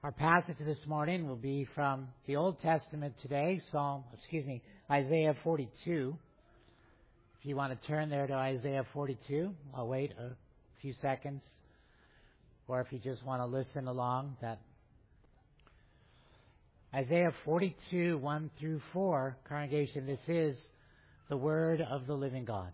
Our passage this morning will be from the Old Testament today, Isaiah 42. If you want to turn there to Isaiah 42, I'll wait a few seconds. Or if you just want to listen along, Isaiah 42, 1 through 4, congregation, this is the word of the living God.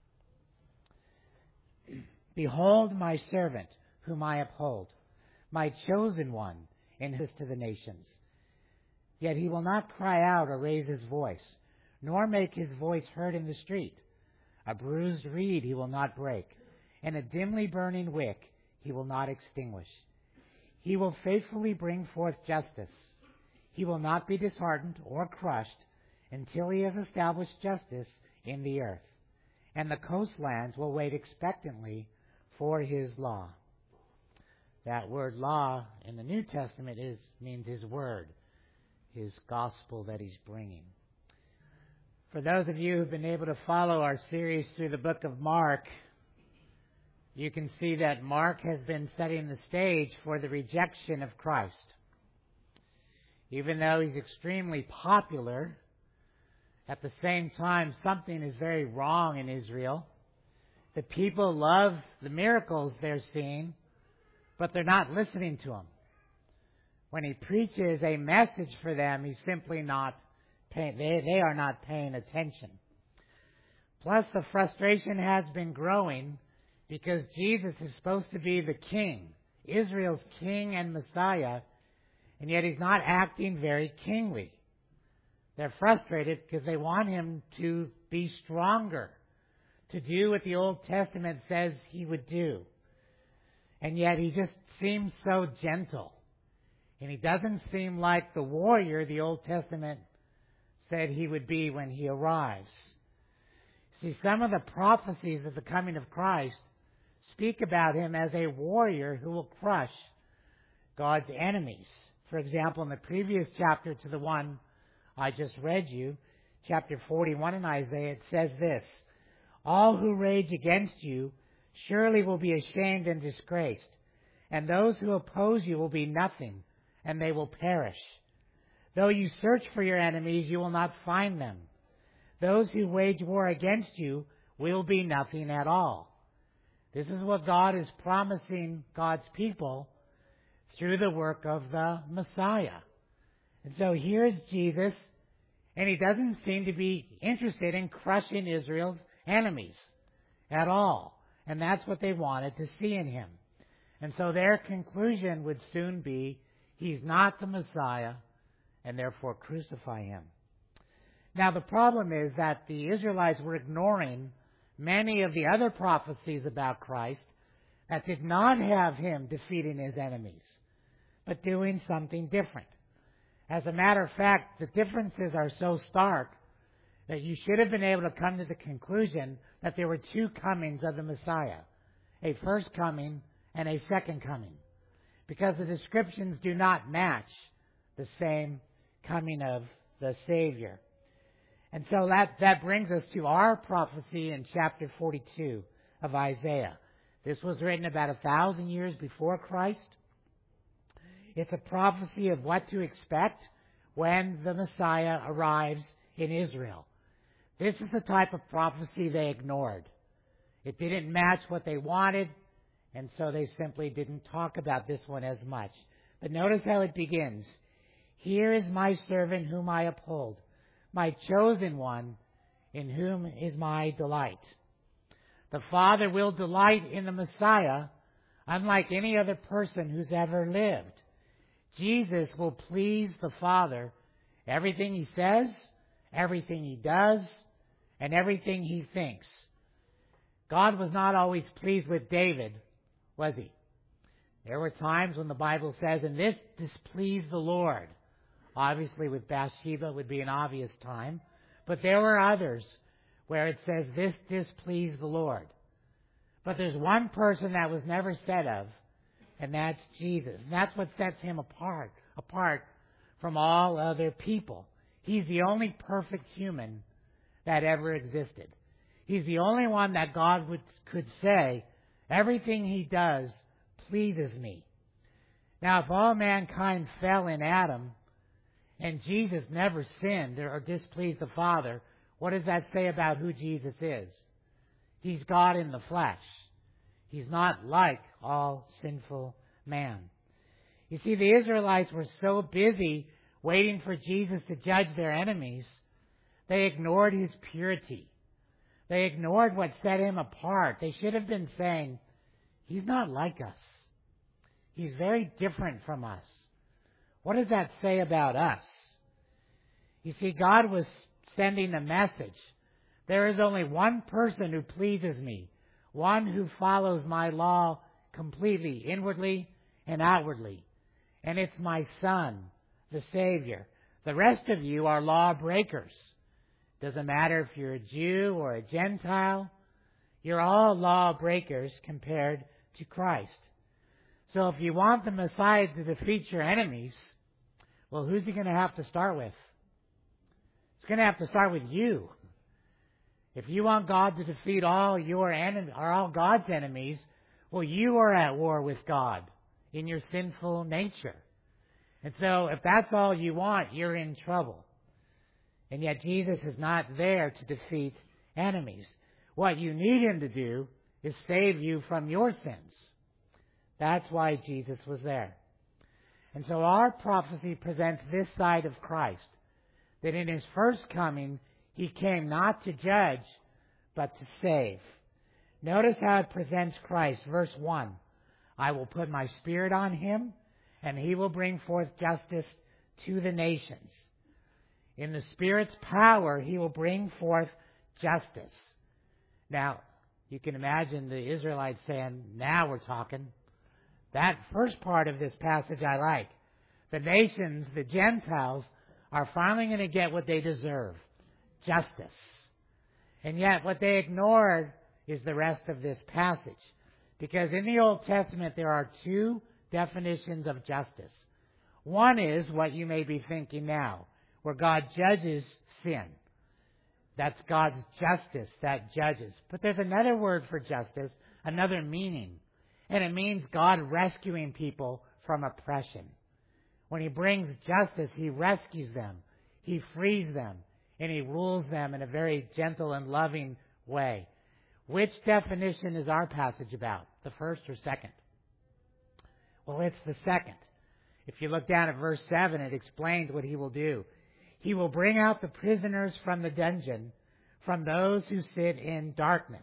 Behold my servant, whom I uphold, my chosen one, in his to the nations. Yet he will not cry out or raise his voice, nor make his voice heard in the street. A bruised reed he will not break, and a dimly burning wick he will not extinguish. He will faithfully bring forth justice. He will not be disheartened or crushed until he has established justice in the earth, and the coastlands will wait expectantly for his law. That word law in the New Testament means his word, his gospel that he's bringing. For those of you who've been able to follow our series through the book of Mark, you can see that Mark has been setting the stage for the rejection of Christ. Even though he's extremely popular, at the same time something is very wrong in Israel. The people love the miracles they're seeing, but they're not listening to him. When he preaches a message for them, he's simply not paying, they are not paying attention. Plus, the frustration has been growing because Jesus is supposed to be the king, Israel's king and Messiah, and yet he's not acting very kingly. They're frustrated because they want him to be stronger, to do what the Old Testament says he would do. And yet he just seems so gentle. And he doesn't seem like the warrior the Old Testament said he would be when he arrives. See, some of the prophecies of the coming of Christ speak about him as a warrior who will crush God's enemies. For example, in the previous chapter to the one I just read you, chapter 41 in Isaiah, it says this: all who rage against you surely will be ashamed and disgraced, and those who oppose you will be nothing, and they will perish. Though you search for your enemies, you will not find them. Those who wage war against you will be nothing at all. This is what God is promising God's people through the work of the Messiah. And so here's Jesus, and he doesn't seem to be interested in crushing Israel's enemies at all. And that's what they wanted to see in him. And so their conclusion would soon be, he's not the Messiah, and therefore crucify him. Now the problem is that the Israelites were ignoring many of the other prophecies about Christ that did not have him defeating his enemies, but doing something different. As a matter of fact, the differences are so stark that you should have been able to come to the conclusion that there were two comings of the Messiah, a first coming and a second coming, because the descriptions do not match the same coming of the Savior. And so that brings us to our prophecy in chapter 42 of Isaiah. This was written about 1,000 years before Christ. It's a prophecy of what to expect when the Messiah arrives in Israel. This is the type of prophecy they ignored. It didn't match what they wanted, and so they simply didn't talk about this one as much. But notice how it begins. Here is my servant whom I uphold, my chosen one in whom is my delight. The Father will delight in the Messiah unlike any other person who's ever lived. Jesus will please the Father. Everything he says, everything he does, and everything he thinks. God was not always pleased with David, was he? There were times when the Bible says, and this displeased the Lord. Obviously with Bathsheba would be an obvious time. But there were others where it says, this displeased the Lord. But there's one person that was never said of, and that's Jesus. And that's what sets him apart from all other people. He's the only perfect human that ever existed. He's the only one that God could say, everything he does pleases me. Now, if all mankind fell in Adam, and Jesus never sinned or displeased the Father, what does that say about who Jesus is? He's God in the flesh. He's not like all sinful man. You see, the Israelites were so busy waiting for Jesus to judge their enemies, they ignored his purity. They ignored what set him apart. They should have been saying, he's not like us. He's very different from us. What does that say about us? You see, God was sending a message. There is only one person who pleases me, one who follows my law completely, inwardly and outwardly. And it's my Son, the Savior. The rest of you are lawbreakers. Doesn't matter if you're a Jew or a Gentile. You're all lawbreakers compared to Christ. So if you want the Messiah to defeat your enemies, well, who's he going to have to start with? He's going to have to start with you. If you want God to defeat all your enemies, or all God's enemies, well, you are at war with God in your sinful nature. And so if that's all you want, you're in trouble. And yet Jesus is not there to defeat enemies. What you need him to do is save you from your sins. That's why Jesus was there. And so our prophecy presents this side of Christ, that in his first coming, he came not to judge, but to save. Notice how it presents Christ. Verse 1, I will put my Spirit on him, and he will bring forth justice to the nations. In the Spirit's power, he will bring forth justice. Now, you can imagine the Israelites saying, now we're talking. That first part of this passage I like. The nations, the Gentiles, are finally going to get what they deserve. Justice. And yet what they ignored is the rest of this passage. Because in the Old Testament there are two definitions of justice. One is what you may be thinking now, where God judges sin. That's God's justice that judges. But there's another word for justice, another meaning. And it means God rescuing people from oppression. When he brings justice, he rescues them, he frees them, and he rules them in a very gentle and loving way. Which definition is our passage about? The first or second? Well, it's the second. If you look down at verse 7, it explains what he will do. He will bring out the prisoners from the dungeon, from those who sit in darkness.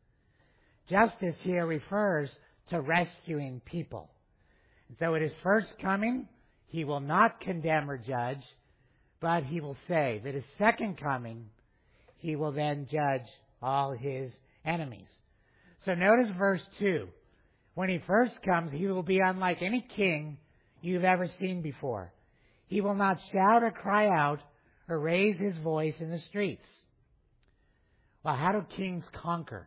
Justice here refers to rescuing people. And so at his first coming, he will not condemn or judge, but he will save. At his second coming, he will then judge all his enemies. So notice verse 2. When he first comes, he will be unlike any king you've ever seen before. He will not shout or cry out or raise his voice in the streets. Well, how do kings conquer?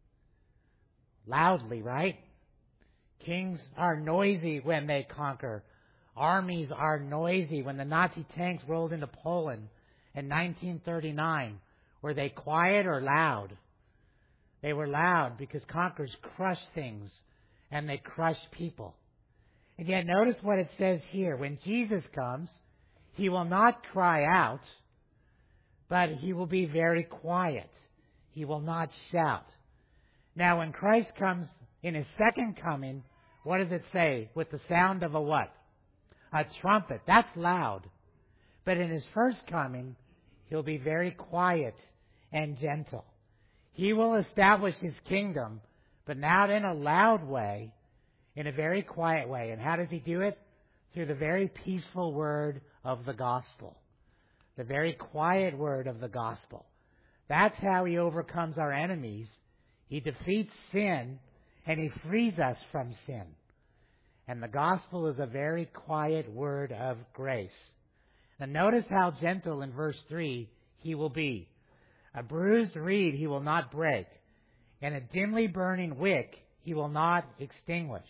Loudly, right? Kings are noisy when they conquer. Armies are noisy. When the Nazi tanks rolled into Poland in 1939, were they quiet or loud? They were loud because conquerors crush things and they crush people. And yet notice what it says here. When Jesus comes, he will not cry out, but he will be very quiet. He will not shout. Now when Christ comes in his second coming, what does it say? With the sound of a what? A trumpet. That's loud. But in his first coming, he'll be very quiet and gentle. He will establish his kingdom, but not in a loud way, in a very quiet way. And how does he do it? Through the very peaceful word of the gospel. The very quiet word of the gospel. That's how he overcomes our enemies. He defeats sin and he frees us from sin. And the gospel is a very quiet word of grace. And notice how gentle in verse 3 he will be. A bruised reed he will not break, and a dimly burning wick he will not extinguish.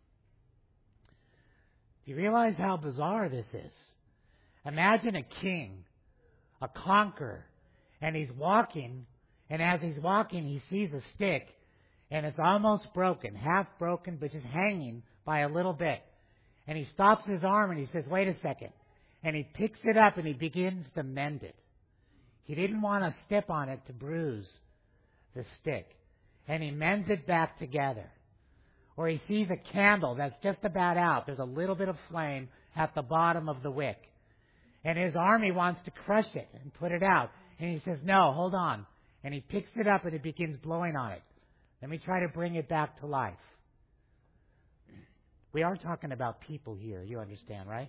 Do you realize how bizarre this is? Imagine a king, a conqueror, and he's walking, and as he's walking he sees a stick, and it's almost broken, half broken, but just hanging by a little bit. And he stops his arm and he says, wait a second. And he picks it up and he begins to mend it. He didn't want to step on it to bruise the stick. And he mends it back together. Or he sees a candle that's just about out. There's a little bit of flame at the bottom of the wick. And his army wants to crush it and put it out. And he says, no, hold on. And he picks it up and he begins blowing on it. Let me try to bring it back to life. We are talking about people here, you understand, right?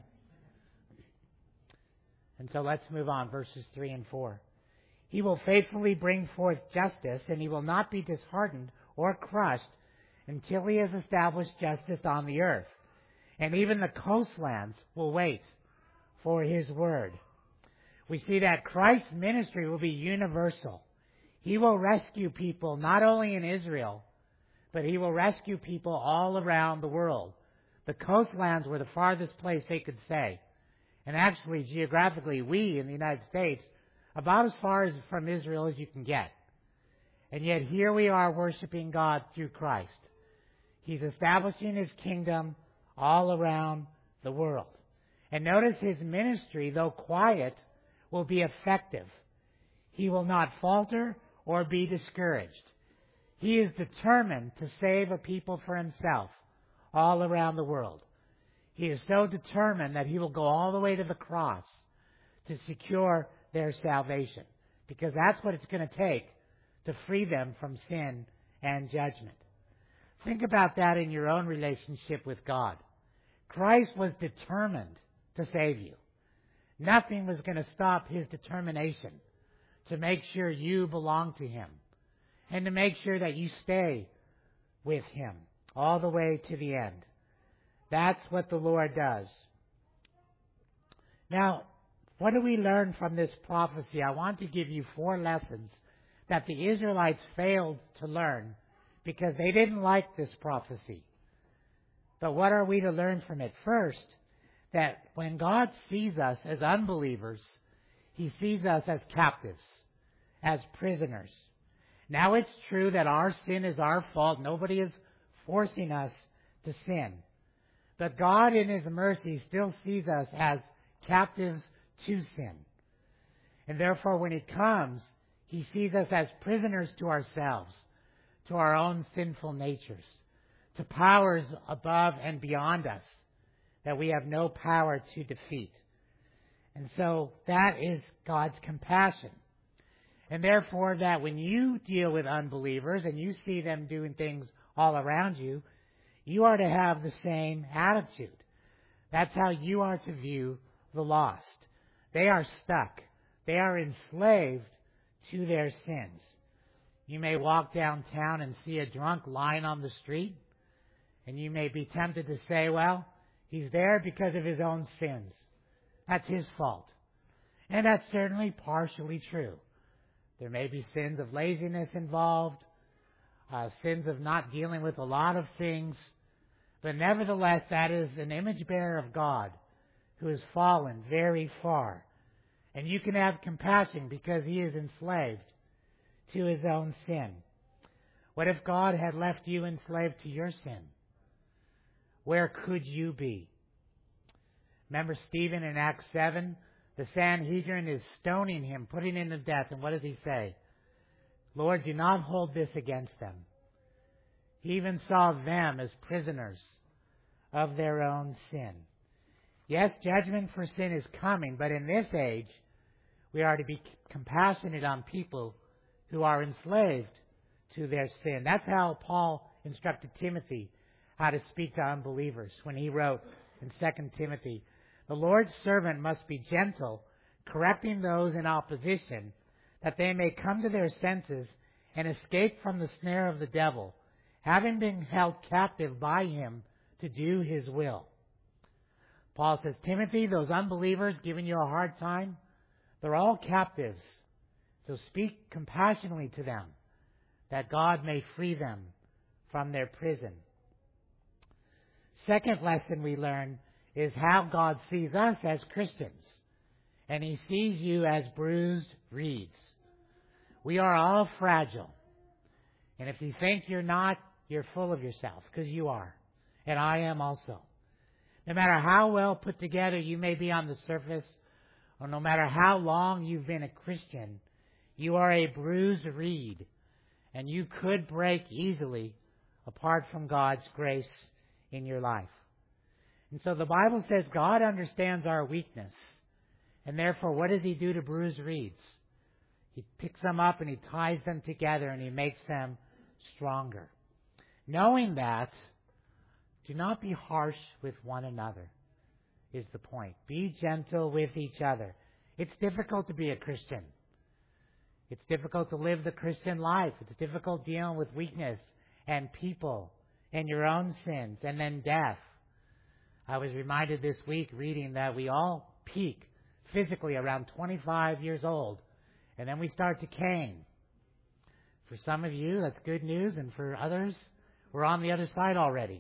And so let's move on, verses 3 and 4. He will faithfully bring forth justice, and he will not be disheartened or crushed until he has established justice on the earth. And even the coastlands will wait for his word. We see that Christ's ministry will be universal. He will rescue people not only in Israel, but he will rescue people all around the world. The coastlands were the farthest place they could say. And actually, geographically, we in the United States, about as far as from Israel as you can get. And yet here we are worshiping God through Christ. He's establishing his kingdom all around the world. And notice his ministry, though quiet, will be effective. He will not falter or be discouraged. He is determined to save a people for himself all around the world. He is so determined that he will go all the way to the cross to secure their salvation, because that's what it's going to take to free them from sin and judgment. Think about that in your own relationship with God. Christ was determined to save you. Nothing was going to stop his determination to make sure you belong to him and to make sure that you stay with him all the way to the end. That's what the Lord does. Now, what do we learn from this prophecy? I want to give you 4 lessons that the Israelites failed to learn because they didn't like this prophecy. But what are we to learn from it? First, that when God sees us as unbelievers, he sees us as captives, as prisoners. Now it's true that our sin is our fault. Nobody is forcing us to sin. But God in his mercy still sees us as captives to sin. And therefore when he comes, he sees us as prisoners to ourselves, to our own sinful natures, to powers above and beyond us that we have no power to defeat. And so that is God's compassion. And therefore that when you deal with unbelievers and you see them doing things all around you, you are to have the same attitude. That's how you are to view the lost. They are stuck. They are enslaved to their sins. You may walk downtown and see a drunk lying on the street, and you may be tempted to say, well, he's there because of his own sins. That's his fault. And that's certainly partially true. There may be sins of laziness involved, sins of not dealing with a lot of things, but nevertheless, that is an image bearer of God who has fallen very far. And you can have compassion because he is enslaved to his own sin. What if God had left you enslaved to your sin? Where could you be? Remember Stephen in Acts 7? The Sanhedrin is stoning him, putting him to death. And what does he say? Lord, do not hold this against them. He even saw them as prisoners of their own sin. Yes, judgment for sin is coming, but in this age, we are to be compassionate on people who are enslaved to their sin. That's how Paul instructed Timothy how to speak to unbelievers when he wrote in 2 Timothy, the Lord's servant must be gentle, correcting those in opposition, that they may come to their senses and escape from the snare of the devil, having been held captive by him to do his will. Paul says, Timothy, those unbelievers giving you a hard time, they're all captives. So speak compassionately to them, that God may free them from their prison. Second lesson we learn is how God sees us as Christians. And he sees you as bruised reeds. We are all fragile. And if you think you're not, you're full of yourself, because you are. And I am also. No matter how well put together you may be on the surface, or no matter how long you've been a Christian, you are a bruised reed, and you could break easily apart from God's grace in your life. And so the Bible says God understands our weakness. And therefore, what does He do to bruised reeds? He picks them up and He ties them together and He makes them stronger. Knowing that, do not be harsh with one another, is the point. Be gentle with each other. It's difficult to be a Christian. It's difficult to live the Christian life. It's difficult dealing with weakness and people and your own sins and then death. I was reminded this week reading that we all peak physically around 25 years old, and then we start decaying. For some of you, that's good news, and for others, we're on the other side already.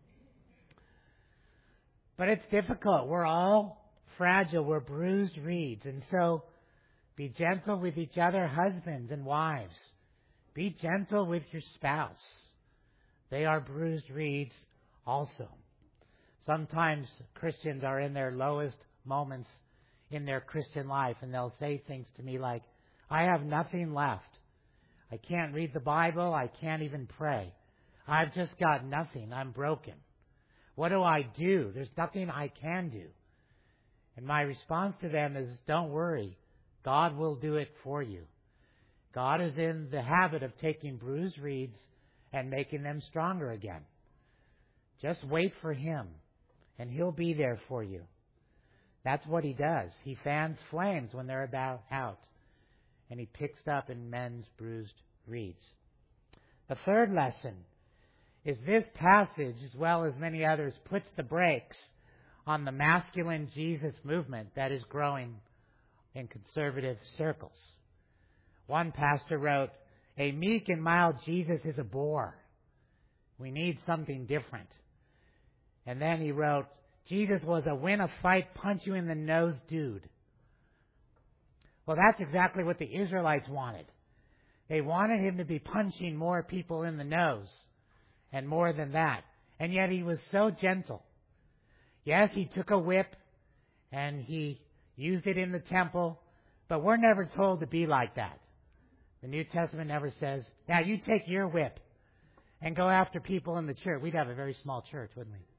But it's difficult. We're all fragile. We're bruised reeds. And so, be gentle with each other, husbands and wives. Be gentle with your spouse. They are bruised reeds also. Sometimes Christians are in their lowest moments in their Christian life, and they'll say things to me like, I have nothing left. I can't read the Bible. I can't even pray. I've just got nothing. I'm broken. What do I do? There's nothing I can do. And my response to them is, don't worry. God will do it for you. God is in the habit of taking bruised reeds and making them stronger again. Just wait for Him, and He'll be there for you. That's what He does. He fans flames when they're about out, and He picks up and mends bruised reeds. The third lesson is this passage, as well as many others, puts the brakes on the masculine Jesus movement that is growing in conservative circles. One pastor wrote, a meek and mild Jesus is a bore. We need something different. And then he wrote, Jesus was a win a fight, punch you in the nose dude. Well, that's exactly what the Israelites wanted. They wanted Him to be punching more people in the nose, and more than that. And yet He was so gentle. Yes, He took a whip and He used it in the temple, but we're never told to be like that. The New Testament never says, now you take your whip and go after people in the church. We'd have a very small church, wouldn't we?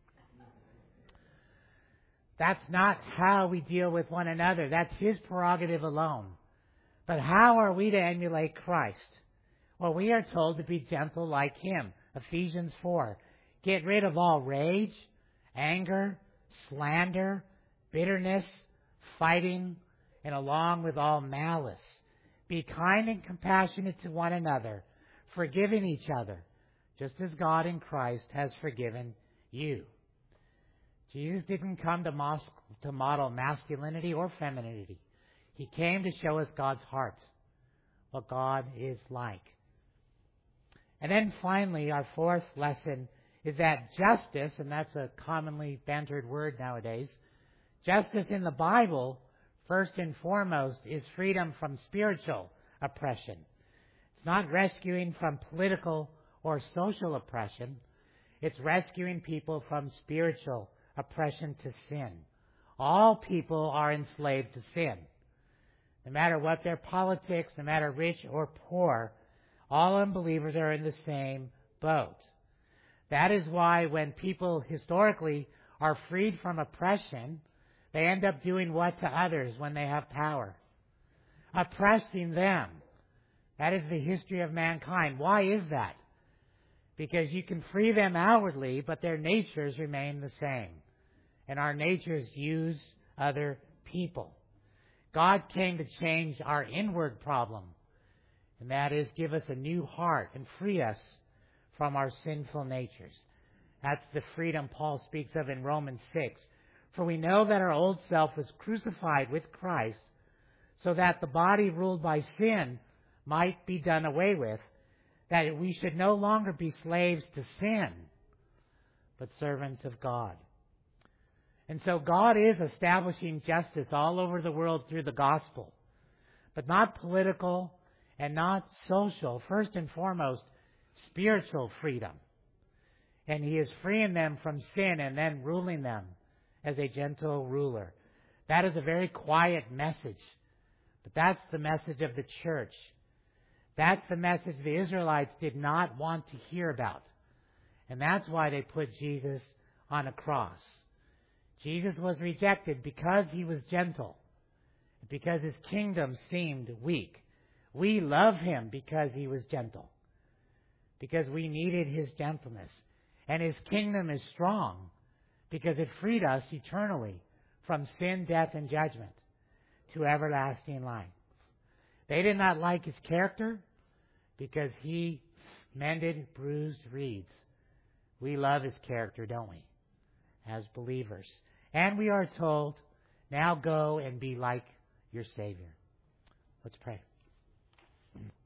That's not how we deal with one another. That's His prerogative alone. But how are we to emulate Christ? Well, we are told to be gentle like Him. Ephesians 4. Get rid of all rage, anger, slander, bitterness, fighting, and along with all malice. Be kind and compassionate to one another, forgiving each other, just as God in Christ has forgiven you. Jesus didn't come to model masculinity or femininity. He came to show us God's heart, what God is like. And then finally, our fourth lesson is that justice, and that's a commonly bantered word nowadays, justice in the Bible, first and foremost, is freedom from spiritual oppression. It's not rescuing from political or social oppression. It's rescuing people from spiritual oppression to sin. All people are enslaved to sin. No matter what their politics, no matter rich or poor, all unbelievers are in the same boat. That is why when people historically are freed from oppression, they end up doing what to others when they have power? Oppressing them. That is the history of mankind. Why is that? Because you can free them outwardly, but their natures remain the same. And our natures use other people. God came to change our inward problem, and that is give us a new heart and free us from our sinful natures. That's the freedom Paul speaks of in Romans 6. For we know that our old self was crucified with Christ, so that the body ruled by sin might be done away with, that we should no longer be slaves to sin, but servants of God. And so God is establishing justice all over the world through the gospel, but not political and not social. First and foremost, spiritual freedom. And He is freeing them from sin and then ruling them as a gentle ruler. That is a very quiet message. But that's the message of the church. That's the message the Israelites did not want to hear about. And that's why they put Jesus on a cross. Jesus was rejected because he was gentle, because his kingdom seemed weak. We love him because he was gentle, because we needed his gentleness. And his kingdom is strong because it freed us eternally from sin, death, and judgment to everlasting life. They did not like his character because he mended bruised reeds. We love his character, don't we, as believers? And we are told, now go and be like your Savior. Let's pray.